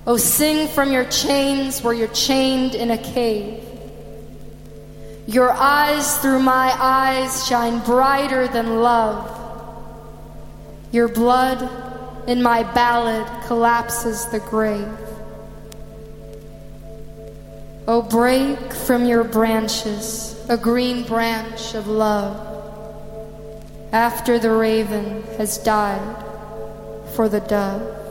Oh, sing from your chains where you're chained in a cave. Your eyes through my eyes shine brighter than love. Your blood in my ballad collapses the grave. Oh, break from your branches a green branch of love after the raven has died for the dove.